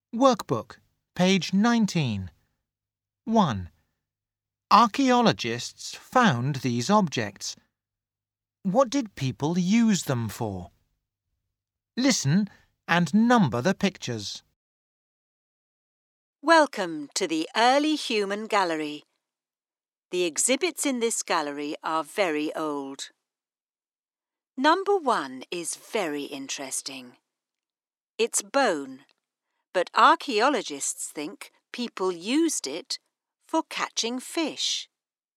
Workbook, page 19. 1. Archaeologists found these objects. What did people use them for? Listen and number the pictures. Welcome to the Early Human Gallery. The exhibits in this gallery are very old. Number 1 is very interesting. It's bone, but archaeologists think people used it for catching fish.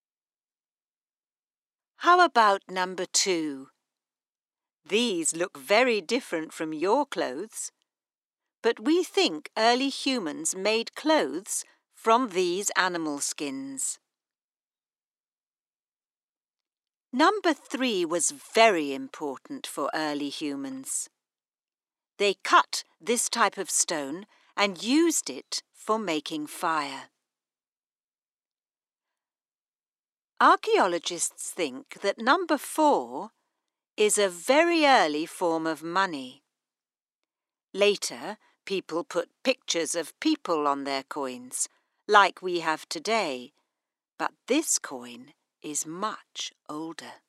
How about number 2? These look very different from your clothes, but we think early humans made clothes from these animal skins. Number 3 was very important for early humans. They cut this type of stone and used it for making fire. Archaeologists think that number 4 is a very early form of money. Later, people put pictures of people on their coins, like we have today, but this coin is much older.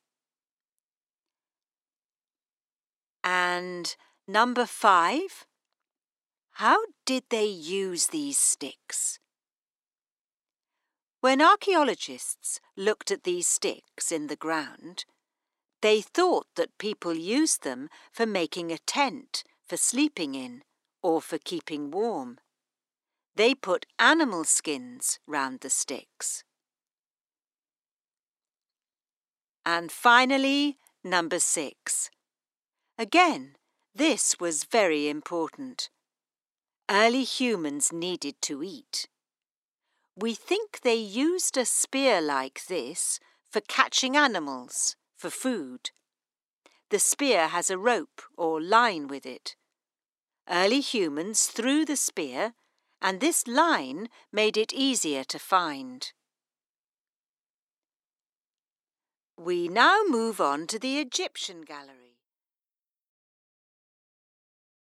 And number 5? How did they use these sticks? When archaeologists looked at these sticks in the ground, they thought that people used them for making a tent for sleeping in or for keeping warm. They put animal skins round the sticks. And finally, number 6. Again, this was very important. Early humans needed to eat. We think they used a spear like this for catching animals, for food. The spear has a rope or line with it. Early humans threw the spear, and this line made it easier to find. We now move on to the Egyptian gallery.